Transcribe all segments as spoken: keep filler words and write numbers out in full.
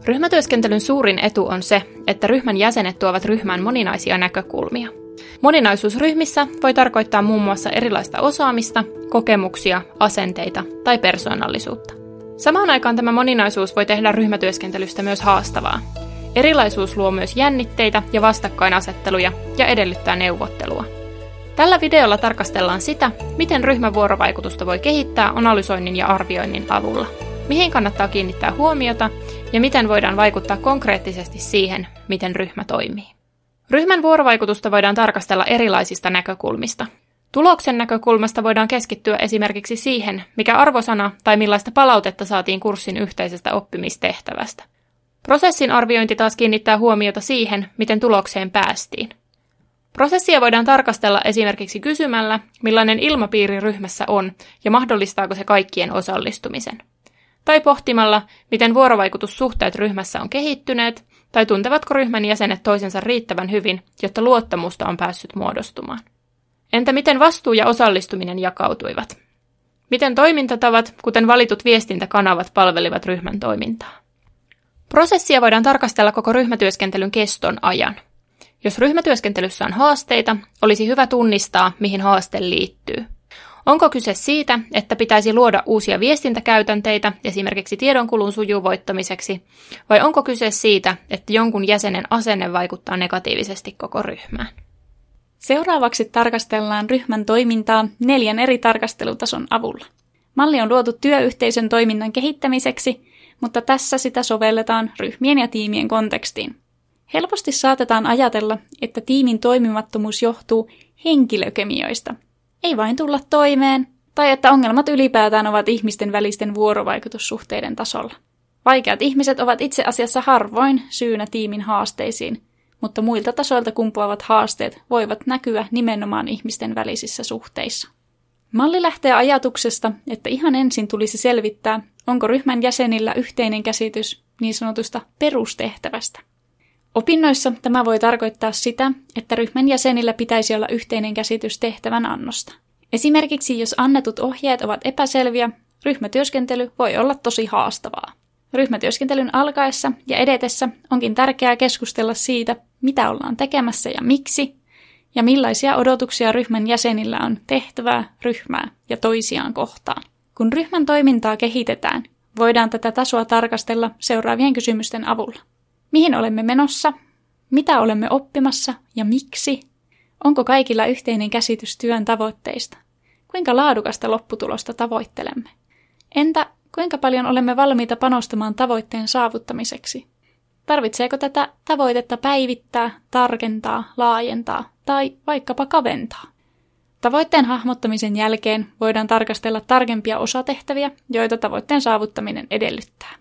Ryhmätyöskentelyn suurin etu on se, että ryhmän jäsenet tuovat ryhmään moninaisia näkökulmia. Moninaisuus ryhmissä voi tarkoittaa muun muassa erilaista osaamista, kokemuksia, asenteita tai persoonallisuutta. Samaan aikaan tämä moninaisuus voi tehdä ryhmätyöskentelystä myös haastavaa. Erilaisuus luo myös jännitteitä ja vastakkainasetteluja ja edellyttää neuvottelua. Tällä videolla tarkastellaan sitä, miten ryhmän vuorovaikutusta voi kehittää analysoinnin ja arvioinnin avulla. Mihin kannattaa kiinnittää huomiota ja miten voidaan vaikuttaa konkreettisesti siihen, miten ryhmä toimii. Ryhmän vuorovaikutusta voidaan tarkastella erilaisista näkökulmista. Tuloksen näkökulmasta voidaan keskittyä esimerkiksi siihen, mikä arvosana tai millaista palautetta saatiin kurssin yhteisestä oppimistehtävästä. Prosessin arviointi taas kiinnittää huomiota siihen, miten tulokseen päästiin. Prosessia voidaan tarkastella esimerkiksi kysymällä, millainen ilmapiiri ryhmässä on ja mahdollistaako se kaikkien osallistumisen. Tai pohtimalla, miten vuorovaikutussuhteet ryhmässä on kehittyneet, tai tuntevatko ryhmän jäsenet toisensa riittävän hyvin, jotta luottamusta on päässyt muodostumaan. Entä miten vastuu ja osallistuminen jakautuivat? Miten toimintatavat, kuten valitut viestintäkanavat, palvelivat ryhmän toimintaa? Prosessia voidaan tarkastella koko ryhmätyöskentelyn keston ajan. Jos ryhmätyöskentelyssä on haasteita, olisi hyvä tunnistaa, mihin haaste liittyy. Onko kyse siitä, että pitäisi luoda uusia viestintäkäytänteitä esimerkiksi tiedonkulun sujuvoittamiseksi, vai onko kyse siitä, että jonkun jäsenen asenne vaikuttaa negatiivisesti koko ryhmään? Seuraavaksi tarkastellaan ryhmän toimintaa neljän eri tarkastelutason avulla. Malli on luotu työyhteisön toiminnan kehittämiseksi, mutta tässä sitä sovelletaan ryhmien ja tiimien kontekstiin. Helposti saatetaan ajatella, että tiimin toimimattomuus johtuu henkilökemioista. Ei vain tulla toimeen, tai että ongelmat ylipäätään ovat ihmisten välisten vuorovaikutussuhteiden tasolla. Vaikeat ihmiset ovat itse asiassa harvoin syynä tiimin haasteisiin, mutta muilta tasoilta kumpuavat haasteet voivat näkyä nimenomaan ihmisten välisissä suhteissa. Malli lähtee ajatuksesta, että ihan ensin tulisi selvittää, onko ryhmän jäsenillä yhteinen käsitys niin sanotusta perustehtävästä. Opinnoissa tämä voi tarkoittaa sitä, että ryhmän jäsenillä pitäisi olla yhteinen käsitys tehtävän annosta. Esimerkiksi jos annetut ohjeet ovat epäselviä, ryhmätyöskentely voi olla tosi haastavaa. Ryhmätyöskentelyn alkaessa ja edetessä onkin tärkeää keskustella siitä, mitä ollaan tekemässä ja miksi, ja millaisia odotuksia ryhmän jäsenillä on tehtävää, ryhmää ja toisiaan kohtaan. Kun ryhmän toimintaa kehitetään, voidaan tätä tasoa tarkastella seuraavien kysymysten avulla. Mihin olemme menossa? Mitä olemme oppimassa ja miksi? Onko kaikilla yhteinen käsitys työn tavoitteista? Kuinka laadukasta lopputulosta tavoittelemme? Entä kuinka paljon olemme valmiita panostamaan tavoitteen saavuttamiseksi? Tarvitseeko tätä tavoitetta päivittää, tarkentaa, laajentaa tai vaikkapa kaventaa? Tavoitteen hahmottamisen jälkeen voidaan tarkastella tarkempia osatehtäviä, joita tavoitteen saavuttaminen edellyttää.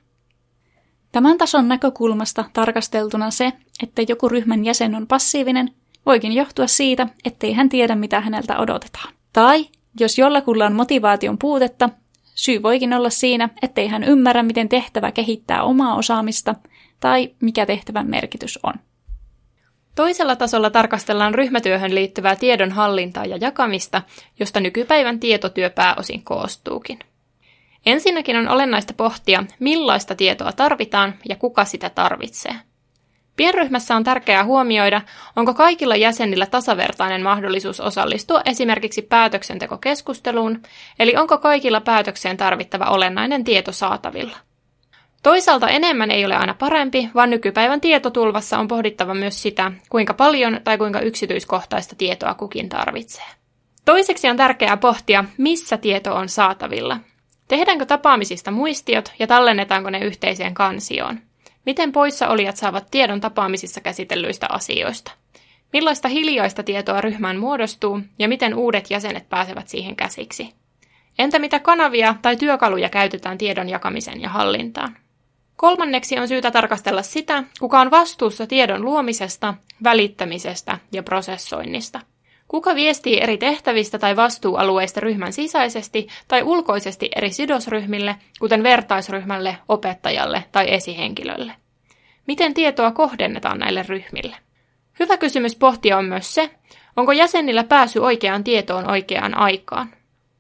Tämän tason näkökulmasta tarkasteltuna se, että joku ryhmän jäsen on passiivinen, voikin johtua siitä, ettei hän tiedä, mitä häneltä odotetaan. Tai jos jollakulla on motivaation puutetta, syy voikin olla siinä, ettei hän ymmärrä, miten tehtävä kehittää omaa osaamista tai mikä tehtävän merkitys on. Toisella tasolla tarkastellaan ryhmätyöhön liittyvää tiedon hallintaa ja jakamista, josta nykypäivän tietotyö pääosin koostuukin. Ensinnäkin on olennaista pohtia, millaista tietoa tarvitaan ja kuka sitä tarvitsee. Pienryhmässä on tärkeää huomioida, onko kaikilla jäsenillä tasavertainen mahdollisuus osallistua esimerkiksi päätöksentekokeskusteluun, eli onko kaikilla päätökseen tarvittava olennainen tieto saatavilla. Toisaalta enemmän ei ole aina parempi, vaan nykypäivän tietotulvassa on pohdittava myös sitä, kuinka paljon tai kuinka yksityiskohtaista tietoa kukin tarvitsee. Toiseksi on tärkeää pohtia, missä tieto on saatavilla. Tehdäänkö tapaamisista muistiot ja tallennetaanko ne yhteiseen kansioon? Miten poissaolijat saavat tiedon tapaamisissa käsitellyistä asioista? Millaista hiljaista tietoa ryhmään muodostuu ja miten uudet jäsenet pääsevät siihen käsiksi? Entä mitä kanavia tai työkaluja käytetään tiedon jakamiseen ja hallintaan? Kolmanneksi on syytä tarkastella sitä, kuka on vastuussa tiedon luomisesta, välittämisestä ja prosessoinnista. Kuka viestii eri tehtävistä tai vastuualueista ryhmän sisäisesti tai ulkoisesti eri sidosryhmille, kuten vertaisryhmälle, opettajalle tai esihenkilölle? Miten tietoa kohdennetaan näille ryhmille? Hyvä kysymys pohtia on myös se, onko jäsenillä pääsy oikeaan tietoon oikeaan aikaan.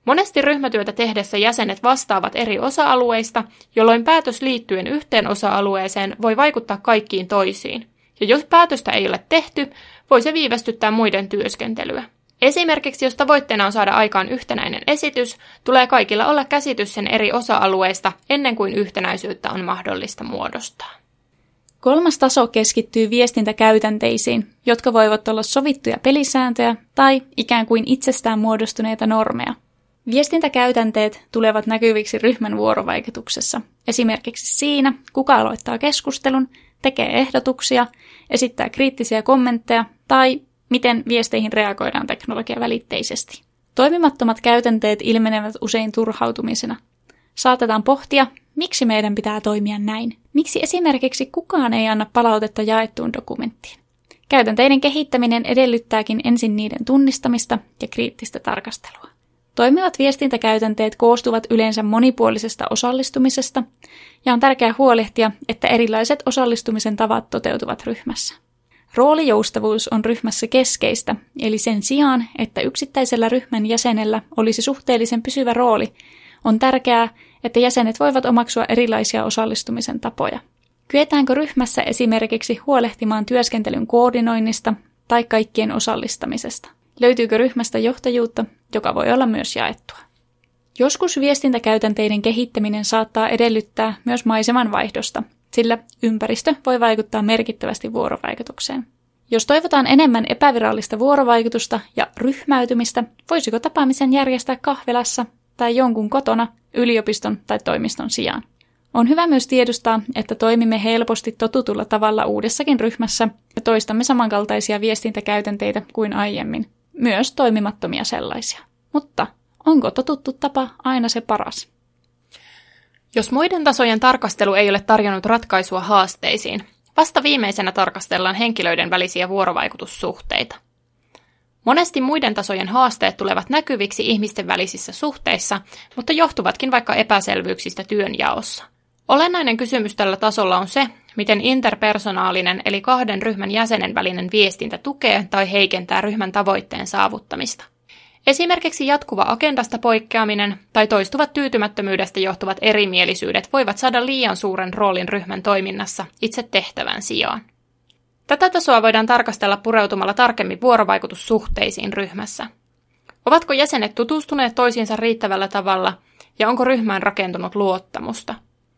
Monesti ryhmätyötä tehdessä jäsenet vastaavat eri osa-alueista, jolloin päätös liittyen yhteen osa-alueeseen voi vaikuttaa kaikkiin toisiin. Ja jos päätöstä ei ole tehty, voi se viivästyttää muiden työskentelyä. Esimerkiksi jos tavoitteena on saada aikaan yhtenäinen esitys, tulee kaikilla olla käsitys sen eri osa-alueista ennen kuin yhtenäisyyttä on mahdollista muodostaa. Kolmas taso keskittyy viestintäkäytänteisiin, jotka voivat olla sovittuja pelisääntöjä tai ikään kuin itsestään muodostuneita normeja. Viestintäkäytänteet tulevat näkyviksi ryhmän vuorovaikutuksessa, esimerkiksi siinä, kuka aloittaa keskustelun, tekee ehdotuksia, esittää kriittisiä kommentteja tai miten viesteihin reagoidaan teknologiavälitteisesti. Toimimattomat käytänteet ilmenevät usein turhautumisena. Saatetaan pohtia, miksi meidän pitää toimia näin. Miksi esimerkiksi kukaan ei anna palautetta jaettuun dokumenttiin. Käytänteiden kehittäminen edellyttääkin ensin niiden tunnistamista ja kriittistä tarkastelua. Toimivat viestintäkäytänteet koostuvat yleensä monipuolisesta osallistumisesta, ja on tärkeää huolehtia, että erilaiset osallistumisen tavat toteutuvat ryhmässä. Roolijoustavuus on ryhmässä keskeistä, eli sen sijaan, että yksittäisellä ryhmän jäsenellä olisi suhteellisen pysyvä rooli, on tärkeää, että jäsenet voivat omaksua erilaisia osallistumisen tapoja. Kyetäänkö ryhmässä esimerkiksi huolehtimaan työskentelyn koordinoinnista tai kaikkien osallistamisesta? Löytyykö ryhmästä johtajuutta, joka voi olla myös jaettua? Joskus viestintäkäytänteiden kehittäminen saattaa edellyttää myös maiseman vaihdosta, sillä ympäristö voi vaikuttaa merkittävästi vuorovaikutukseen. Jos toivotaan enemmän epävirallista vuorovaikutusta ja ryhmäytymistä, voisiko tapaamisen järjestää kahvilassa tai jonkun kotona, yliopiston tai toimiston sijaan? On hyvä myös tiedostaa, että toimimme helposti totutulla tavalla uudessakin ryhmässä ja toistamme samankaltaisia viestintäkäytänteitä kuin aiemmin, myös toimimattomia sellaisia. Mutta onko totuttu tapa aina se paras? Jos muiden tasojen tarkastelu ei ole tarjonnut ratkaisua haasteisiin, vasta viimeisenä tarkastellaan henkilöiden välisiä vuorovaikutussuhteita. Monesti muiden tasojen haasteet tulevat näkyviksi ihmisten välisissä suhteissa, mutta johtuvatkin vaikka epäselvyyksistä työnjaossa. Olennainen kysymys tällä tasolla on se, miten interpersonaalinen eli kahden ryhmän jäsenen välinen viestintä tukee tai heikentää ryhmän tavoitteen saavuttamista. Esimerkiksi jatkuva agendasta poikkeaminen tai toistuvat tyytymättömyydestä johtuvat erimielisyydet voivat saada liian suuren roolin ryhmän toiminnassa itse tehtävän sijaan. Tätä tasoa voidaan tarkastella pureutumalla tarkemmin vuorovaikutussuhteisiin ryhmässä. Ovatko jäsenet tutustuneet toisiinsa riittävällä tavalla ja onko ryhmään rakentunut luottamusta?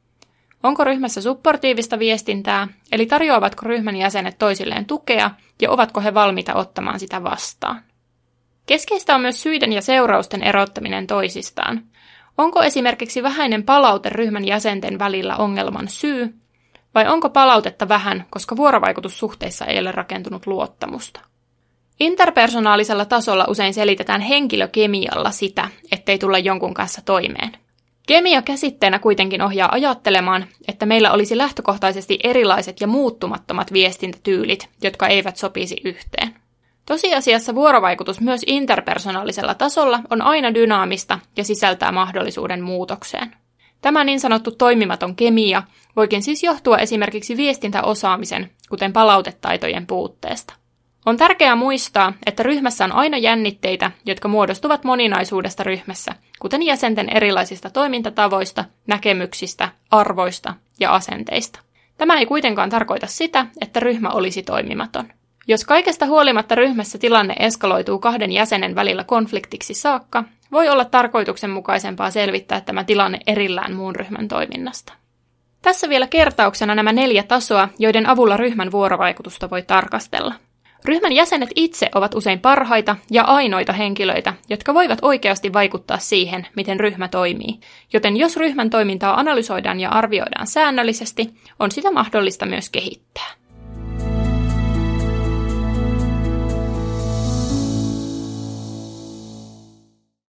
Onko ryhmässä supportiivista viestintää, eli tarjoavatko ryhmän jäsenet toisilleen tukea ja ovatko he valmiita ottamaan sitä vastaan? Keskeistä on myös syiden ja seurausten erottaminen toisistaan. Onko esimerkiksi vähäinen palaute ryhmän jäsenten välillä ongelman syy, vai onko palautetta vähän, koska vuorovaikutussuhteissa ei ole rakentunut luottamusta? Interpersonaalisella tasolla usein selitetään henkilökemialla sitä, ettei tulla jonkun kanssa toimeen. Kemia käsitteenä kuitenkin ohjaa ajattelemaan, että meillä olisi lähtökohtaisesti erilaiset ja muuttumattomat viestintätyylit, jotka eivät sopisi yhteen. Tosiasiassa vuorovaikutus myös interpersonaalisella tasolla on aina dynaamista ja sisältää mahdollisuuden muutokseen. Tämä niin sanottu toimimaton kemia voikin siis johtua esimerkiksi viestintäosaamisen, kuten palautetaitojen puutteesta. On tärkeää muistaa, että ryhmässä on aina jännitteitä, jotka muodostuvat moninaisuudesta ryhmässä, kuten jäsenten erilaisista toimintatavoista, näkemyksistä, arvoista ja asenteista. Tämä ei kuitenkaan tarkoita sitä, että ryhmä olisi toimimaton. Jos kaikesta huolimatta ryhmässä tilanne eskaloituu kahden jäsenen välillä konfliktiksi saakka, voi olla tarkoituksenmukaisempaa selvittää tämä tilanne erillään muun ryhmän toiminnasta. Tässä vielä kertauksena nämä neljä tasoa, joiden avulla ryhmän vuorovaikutusta voi tarkastella. Ryhmän jäsenet itse ovat usein parhaita ja ainoita henkilöitä, jotka voivat oikeasti vaikuttaa siihen, miten ryhmä toimii, joten jos ryhmän toimintaa analysoidaan ja arvioidaan säännöllisesti, on sitä mahdollista myös kehittää.